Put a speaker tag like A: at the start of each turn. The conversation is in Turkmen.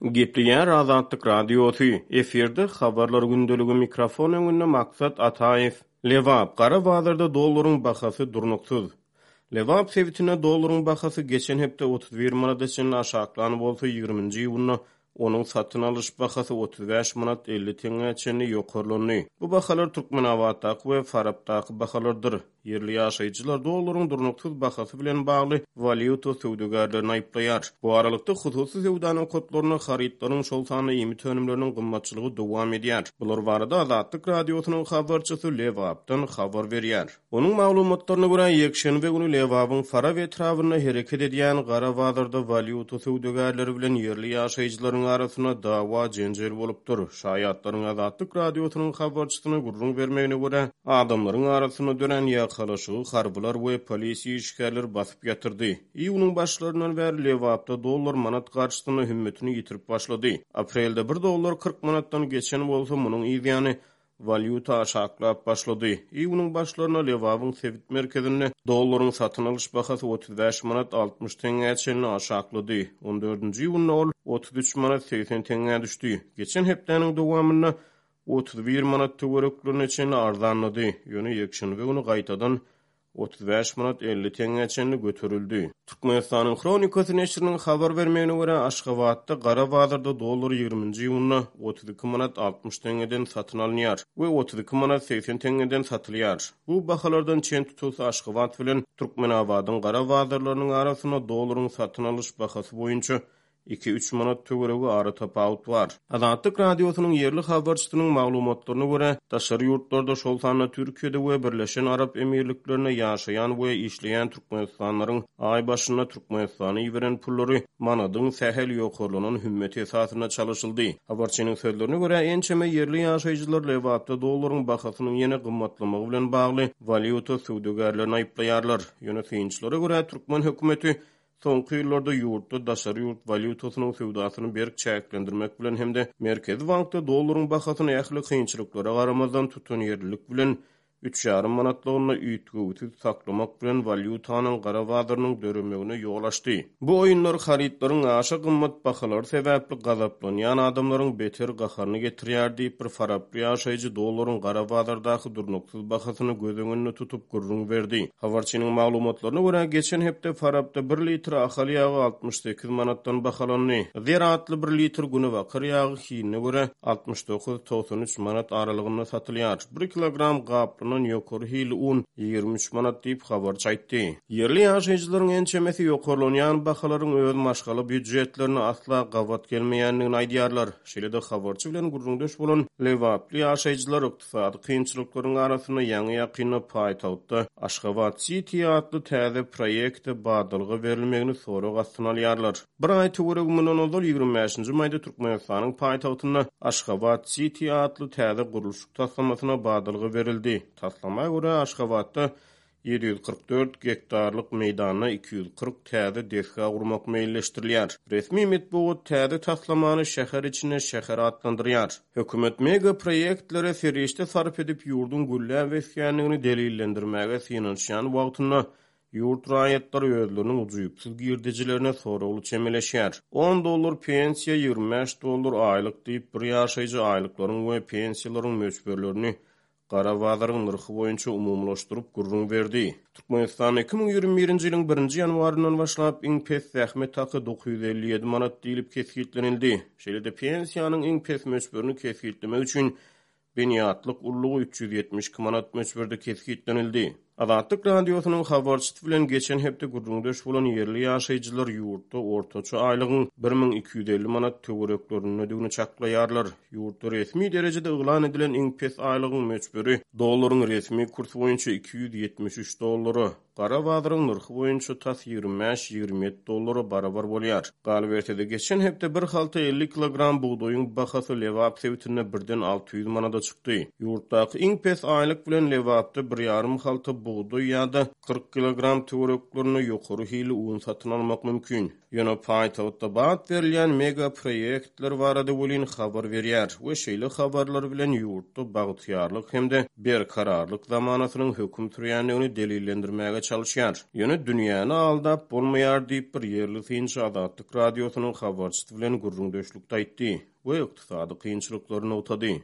A: Gepleýär Azatlyk radiosu. Eferde habarlar gündölügi mikrofon öňünde maksat Ataev. Lewap gara bazarda dollaryň bahasy durnuksuz. Lewap sebitine dollaryň bahasy geçen hepde 31 manatdan aşağı bolsa 20-nji ýylyna onun satyn alyş bahasy 35 manat 50 teňe çenli ýokarlandy. Bu bahalar Türkmenawatdaky we Farabdaky bahalardyr. Yerli ýaşaýjylar dollaryň durnuksuz bahasy bilen bagly valyuta söwdegarlaryny aýplaýar. Bu aralykda hususy sewdanyň kodlaryny haritlaryň şol sany ýemy tönümleriniň gymmatçylygy dowam edýär. Bular barada Azatlyk radiosynyň habarçysy Lewapdan habar berýär. Onuň maglumatlaryna görä ýekşenbe güni Lewapyň Farab etrawyna hereket edýän gara bazarda valyuta söwdegarlary bilen yerli ýaşaýjylaryň arasyna dawa jenjel bolupdyr. Şaýatlaryň Azatlyk radiosynyň habarçysyna gurrun bermegine görä adamlaryň arasyna dönen ýakalaşygy harbylar we polisiýa işgärler basyp ýatyrdy. Iýunyň başlaryndan bäri Lewapda dollar manat garşysyna hümmetini ýitirip başlady. Aprelde 1 dollar 40 manatdan geçen bolsa munyň ýygyny valyuta aşaklap başlady. Iýunyň başlaryna Lewapyň sebit merkezinde dollaryň satyn alyş bahasy 35 manat 60 teňe çenli aşaklady. 14-nji ýylyna ol 33 manat 80 teňe düşdi. Geçen hepdeniň dowamyna 31 manat töwereklerine çenli arzanlady. Ýöne ýekşenbe güni gaýtadan 35 manat 50 teňe çenli götürüldi. Türkmenistanyň Kronikasy neşriniň habar bermegine görä Aşgabatda gara bazarda dollar 20-nji ýylyna 32 manat 60 teňeden satyn alınýar we 32 manat 80 teňeden satylýar. Bu bahalardan çen tutulsa Aşgabat bilen Türkmenawadyň gara bazarlarynyň arasyna dollaryň satyn alyş bahasy boýunça 2-3 manat töweregi ara tapawut bar. Azatlyk radiosynyň yerli habarçysynyň maglumatlaryna görä, daşary ýurtlarda şol sany Türkiýede we Birleşen Arap Emirliklerine ýaşaýan we işleýän türkmenistanlaryň ay başyna Türkmenistana beren pullary manadyň sähel ýokarlanan hümmeti esasyna çalışyldy. Habarçynyň sözlerine görä, ençeme yerli ýaşaýjylar Lewapda dollaryň bahasynyň ýene gymmatlamagy bilen bagly valyuta söwdegarlaryny aýplaýarlar. Ýöne synçylara görä Türkmen hökümeti soňky ýyllarda ýurtda daşary ýurt valyutasynyň sewdasyny berk çäklendirmek bilen hemde Merkezi bankda dollaryň bahasyny ähli kynçylyklara garamazdan tutan ýerlilik bilen 3,5 manatlygyna üýtgüwsiz saklamak bilen valyutanyň gara bazarynyň döremegine ýol açdy. Bu oýunlar haritlaryň aşa gymmat bahalar sebäpli gazaplanýan adamlaryň beter gaharyny getirýär diýip bir Farably ýaşaýjy dollaryň gara bazardaky durnuksuz bahasyny göz öňünde tutup gurrun berdi. Habarçynyň maglumatlaryna görä geçen hepde Farabda 1 litr ahal ýagy 68 manatdan bahalandy. Ziraatly 1 litr güni wakar ýagy hiline görä 69-93 manat aralygynda satylýar. 1 kilogram gaplynyň ýokary hili un 23 manat diýip habarçy aýtdy. Yerli ýaşaýjylaryň ençemesi ýokarlanýan bahalaryň öz maşgaly büdjetlerini asla gawat gelmeýändigini aýdýarlar. Şeýle-de habarçy bilen gurrundaş bolan Lewaply ýaşaýjylar ykdysady kynçylyklaryň arasyna ýaňy ýakyny paýtawtda Aşgabat City adly täze proýekte badalga berilmegini sorak astyna alýarlar. Bir aý töwereg munyň ozal 25-nji maýda Türkmenistanyň paýtawtyna Aşgabat City adly täze guruluş taslamasyna badalga berildi. Taslamaya görä Aşgabatda 744 hektarlyk meýdana 240 täze deska gurmak meýilleşdirilýär. Resmi medeniýet täze taslamany şäher içine şäher adlandyrýar. Hökümet mega proýektlere serişde sarf edip ýurdun güllä we sýanlygyny delillendirmäge synanýan wagtyna ýurt raýatlary özleriniň ujuýupsyz girdijilerine soragly çemeleşýär. 10 dollar pensiýa, 25 dollar aýlyk diýip bir ýaşaýjy aýlyklaryň we pensiýalaryň möçberlerini gara bazaryň nyrky boýunça umumlaşdyryp gurrun berdi. Türkmenistan 2021-nji ýylyň 1-nji ýanwaryndan başlap iň pes zähmet haky 957 manat diýilip kesgitlenildi. Şeýle-de pensiýanyň iň pes möçberini kesgitlemek üçin beniýatlyk ullugy 372 manat möçberde kesgitlenildi. Azatlyk radiosynyň habarçysy bilen geçen hepde gurrundaş bolan yerli ýaşaýjylar ýurtda ortaça aýlygyň 1250 manat töwereklerini ödegini çaklaýarlar. Ýurtda resmi derejede ýylan edilen iň pes aýlygyň möçberi dollaryň resmi kursy boýunça 273 dollary, gara bazaryň nyrky boýunça tas 25-27 dollary barabar bolýar. Galbertede geçen hepde bir halta 50 kilogram buğdoýyň bahasy Lewap sebitine birden 600 manada çykdy. Ýurtdaky iň pes aýlyk bilen Lewapda 1,5 halta buğday ýa-da 40 kilogram töreklerini ýokary hili un satyn almak mümkin. Ýöne paýtagtda bat berilýän mega proýektler barada bolyn habar berýär we şeýle habarlar bilen ýurtda bagtyarlyk hemde berkararlyk zamanasynyň hökm sürýändigini delillendirmäge çalışýar. Ýöne dünýäni aldap bolmaýar diýip bir ýerli Finç Azatlyk radiosynyň habarçysy bilen gurrun döşlükde aýtdy we ykdysady kynçylyklaryny utady.